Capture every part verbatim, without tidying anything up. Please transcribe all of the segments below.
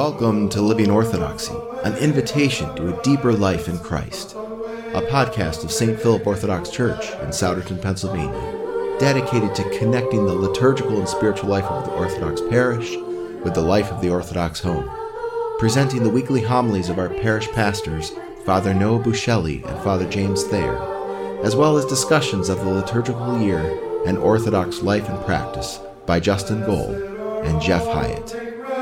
Welcome to Living Orthodoxy, an invitation to a deeper life in Christ. A podcast of Saint Philip Orthodox Church in Souderton, Pennsylvania, dedicated to connecting the liturgical and spiritual life of the Orthodox parish with the life of the Orthodox home. Presenting the weekly homilies of our parish pastors, Father Noah Buscelli and Father James Thayer, as well as discussions of the liturgical year and Orthodox life and practice by Justin Gold and Jeff Hyatt.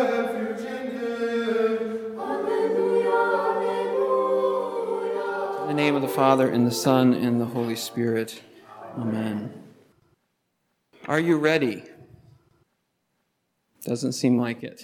In the name of the Father, and the Son, and the Holy Spirit. Amen. Are you ready? Doesn't seem like it.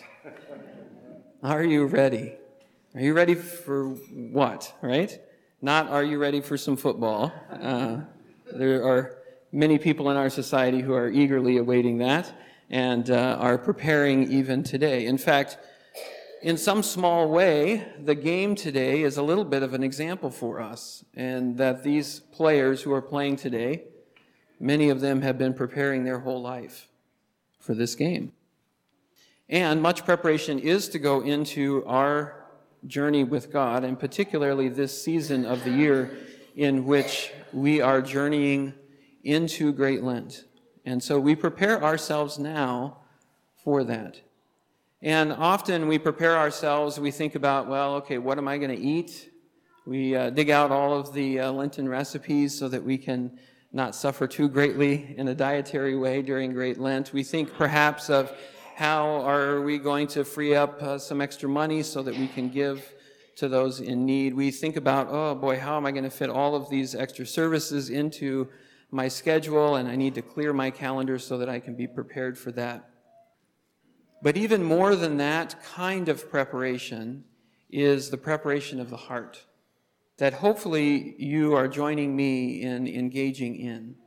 Are you ready? Are you ready for what, right? Not are you ready for some football? Uh, there are many people in our society who are eagerly awaiting that and uh, are preparing even today. In fact, in some small way, the game today is a little bit of an example for us, and that these players who are playing today, many of them have been preparing their whole life for this game. And much preparation is to go into our journey with God, and particularly this season of the year in which we are journeying into Great Lent. And so we prepare ourselves now for that. And often we prepare ourselves, we think about, well, okay, what am I going to eat? We uh, dig out all of the uh, Lenten recipes so that we can not suffer too greatly in a dietary way during Great Lent. We think perhaps of how are we going to free up uh, some extra money so that we can give to those in need. We think about, oh boy, how am I going to fit all of these extra services into my schedule, and I need to clear my calendar so that I can be prepared for that. But even more than that kind of preparation is the preparation of the heart that hopefully you are joining me in engaging in,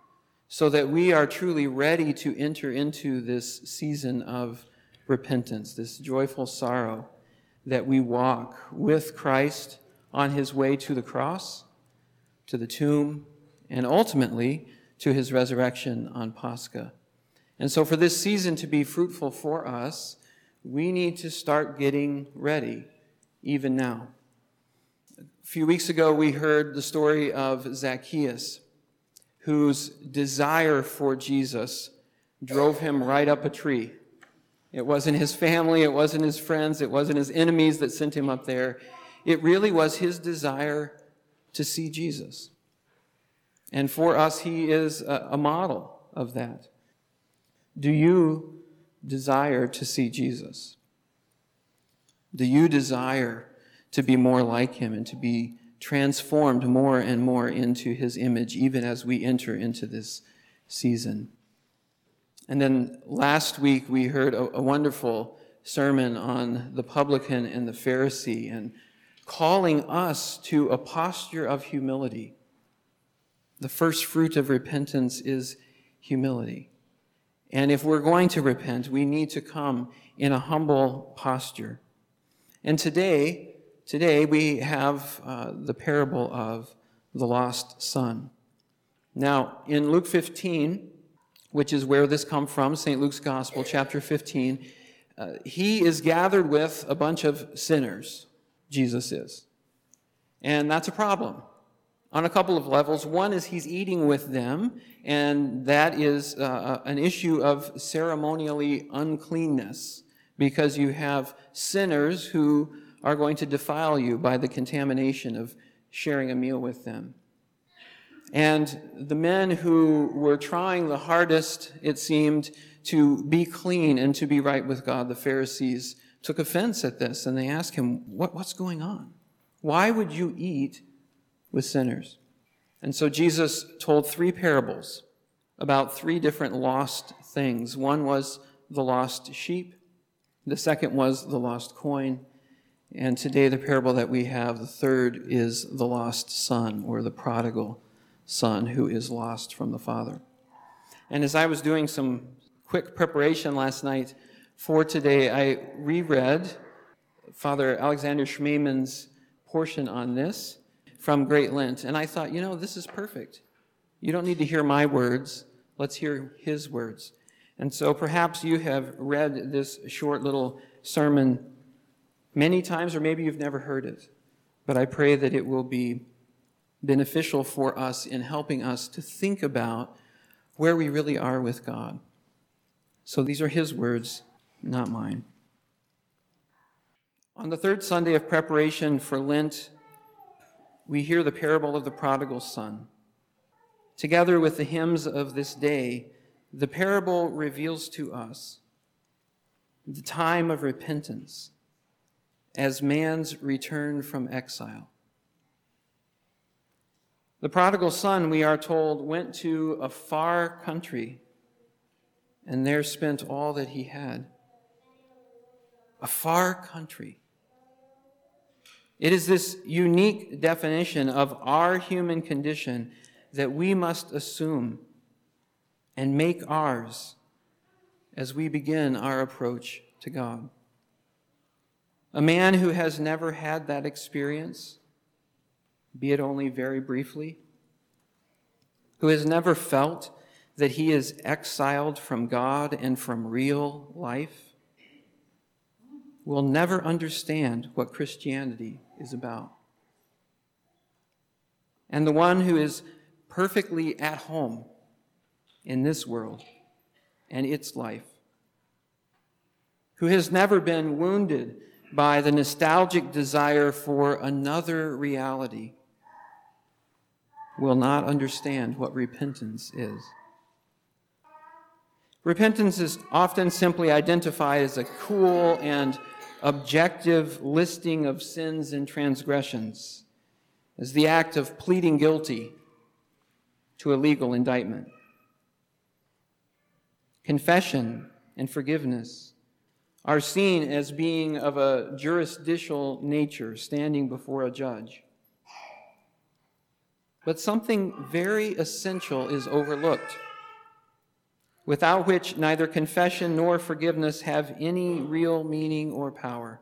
so that we are truly ready to enter into this season of repentance, this joyful sorrow that we walk with Christ on his way to the cross, to the tomb, and ultimately to his resurrection on Pascha. And so for this season to be fruitful for us, we need to start getting ready, even now. A few weeks ago, we heard the story of Zacchaeus, whose desire for Jesus drove him right up a tree. It wasn't his family, it wasn't his friends, it wasn't his enemies that sent him up there. It really was his desire to see Jesus. And for us, he is a, a model of that. Do you desire to see Jesus? Do you desire to be more like him and to be transformed more and more into his image, even as we enter into this season? And then last week we heard a, a wonderful sermon on the publican and the Pharisee, and calling us to a posture of humility. The first fruit of repentance is humility. And if we're going to repent, we need to come in a humble posture. And today, today we have uh, the parable of the lost son. Now, in Luke fifteen, which is where this comes from, Saint Luke's Gospel, chapter fifteen, uh, he is gathered with a bunch of sinners, Jesus is. And that's a problem on a couple of levels. One is he's eating with them, and that is uh, an issue of ceremonially uncleanness, because you have sinners who are going to defile you by the contamination of sharing a meal with them. And the men who were trying the hardest, it seemed, to be clean and to be right with God, the Pharisees, took offense at this, and they asked him, what, what's going on? Why would you eat with sinners? And so Jesus told three parables about three different lost things. One was the lost sheep. The second was the lost coin. And today the parable that we have, the third, is the lost son, or the prodigal son who is lost from the Father. And as I was doing some quick preparation last night for today, I reread Father Alexander Schmeemann's portion on this from Great Lent. And I thought, you know, this is perfect. You don't need to hear my words. Let's hear his words. And so perhaps you have read this short little sermon many times, or maybe you've never heard it, but I pray that it will be beneficial for us in helping us to think about where we really are with God. So these are his words, not mine. On the third Sunday of preparation for Lent, we hear the parable of the prodigal son. Together with the hymns of this day, the parable reveals to us the time of repentance as man's return from exile. The prodigal son, we are told, went to a far country and there spent all that he had. A far country. It is this unique definition of our human condition that we must assume and make ours as we begin our approach to God. A man who has never had that experience, be it only very briefly, who has never felt that he is exiled from God and from real life, will never understand what Christianity is about. And the one who is perfectly at home in this world and its life, who has never been wounded by the nostalgic desire for another reality, will not understand what repentance is. Repentance is often simply identified as a cool and objective listing of sins and transgressions, as the act of pleading guilty to a legal indictment. Confession and forgiveness are seen as being of a jurisdictional nature, standing before a judge. But something very essential is overlooked, without which neither confession nor forgiveness have any real meaning or power.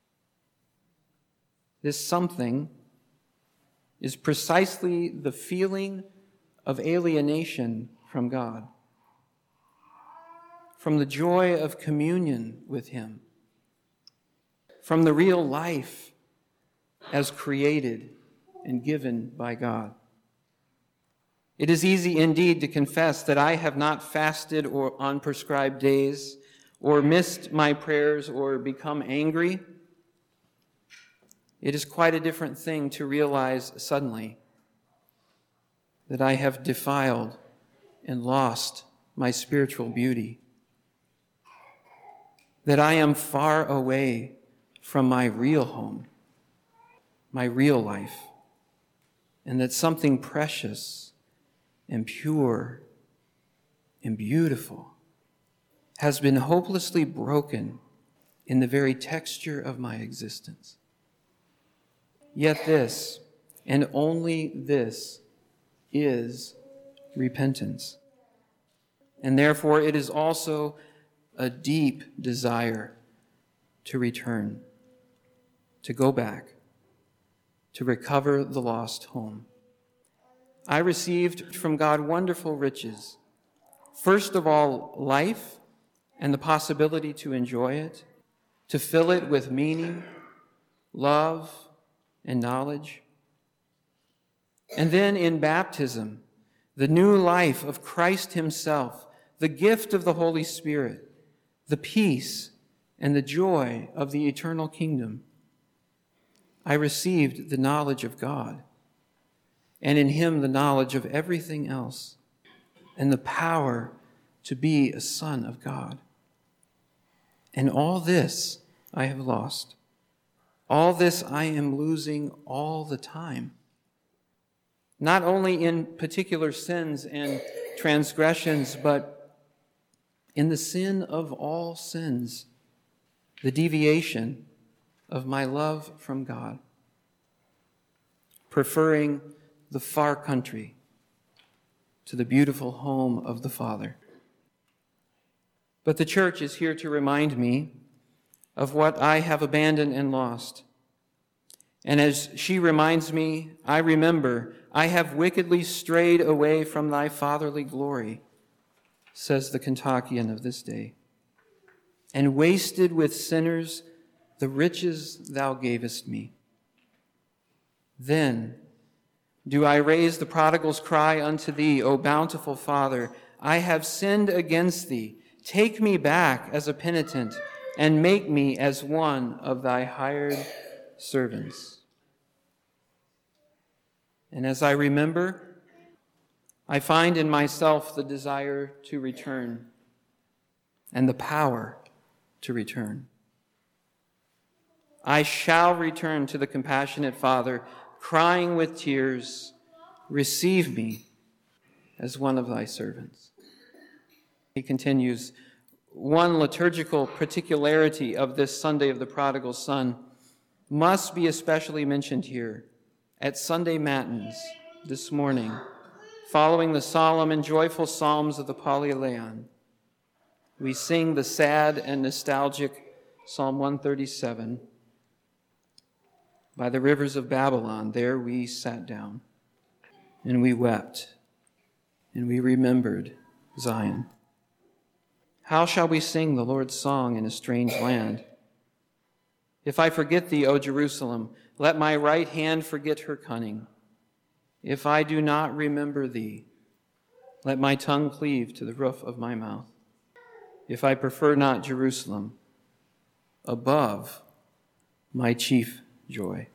This something is precisely the feeling of alienation from God, from the joy of communion with him, from the real life as created and given by God. It is easy indeed to confess that I have not fasted or on prescribed days, or missed my prayers, or become angry. It is quite a different thing to realize suddenly that I have defiled and lost my spiritual beauty, that I am far away from my real home, my real life, and that something precious and pure and beautiful has been hopelessly broken in the very texture of my existence. Yet this, and only this, is repentance. And therefore it is also a deep desire to return, to go back, to recover the lost home. I received from God wonderful riches. First of all, life and the possibility to enjoy it, to fill it with meaning, love, and knowledge. And then in baptism, the new life of Christ himself, the gift of the Holy Spirit, the peace and the joy of the eternal kingdom. I received the knowledge of God, and in him the knowledge of everything else, and the power to be a son of God. And all this I have lost. All this I am losing all the time. Not only in particular sins and transgressions, but in the sin of all sins, the deviation of my love from God, preferring the far country to the beautiful home of the Father. But the church is here to remind me of what I have abandoned and lost. And as she reminds me, I remember, I have wickedly strayed away from thy fatherly glory, says the Kentuckian of this day, and wasted with sinners the riches thou gavest me. Then do I raise the prodigal's cry unto thee, O bountiful Father, I have sinned against thee. Take me back as a penitent, and make me as one of thy hired servants. And as I remember, I find in myself the desire to return and the power to return. I shall return to the compassionate Father, crying with tears, receive me as one of thy servants. He continues, one liturgical particularity of this Sunday of the Prodigal Son must be especially mentioned here. At Sunday Matins this morning, following the solemn and joyful psalms of the Polyleion, we sing the sad and nostalgic Psalm one thirty-seven. By the rivers of Babylon, there we sat down, and we wept, and we remembered Zion. How shall we sing the Lord's song in a strange land? If I forget thee, O Jerusalem, let my right hand forget her cunning. If I do not remember thee, let my tongue cleave to the roof of my mouth. If I prefer not Jerusalem above my chief joy.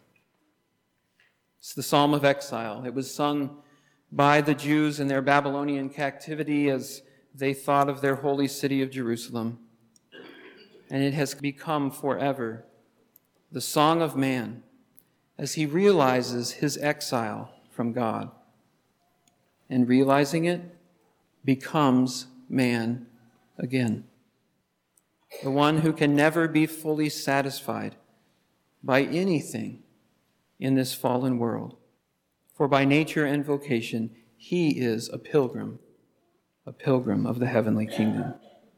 It's the Psalm of Exile. It was sung by the Jews in their Babylonian captivity as they thought of their holy city of Jerusalem. And it has become forever the song of man as he realizes his exile from God. And realizing it, becomes man again. The one who can never be fully satisfied by anything in this fallen world. For by nature and vocation, he is a pilgrim, a pilgrim of the heavenly kingdom.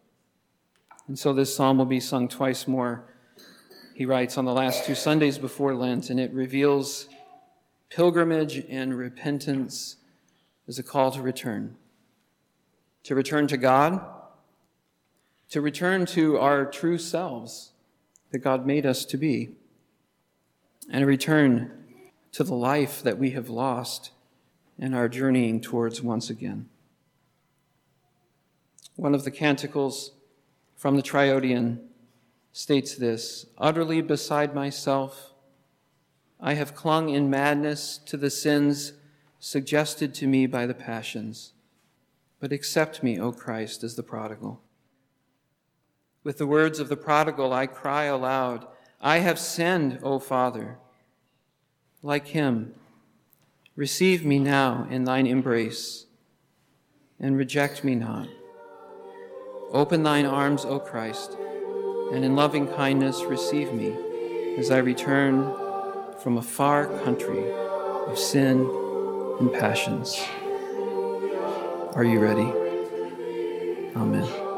And so this psalm will be sung twice more, he writes, on the last two Sundays before Lent, and it reveals pilgrimage and repentance as a call to return. To return to God, to return to our true selves that God made us to be, and a return to the life that we have lost and are journeying towards once again. One of the canticles from the Triodian states this, utterly beside myself, I have clung in madness to the sins suggested to me by the passions, but accept me, O Christ, as the prodigal. With the words of the prodigal, I cry aloud, I have sinned, O Father. Like him, receive me now in thine embrace, and reject me not. Open thine arms, O Christ, and in loving kindness receive me as I return from a far country of sin and passions. Are you ready? Amen.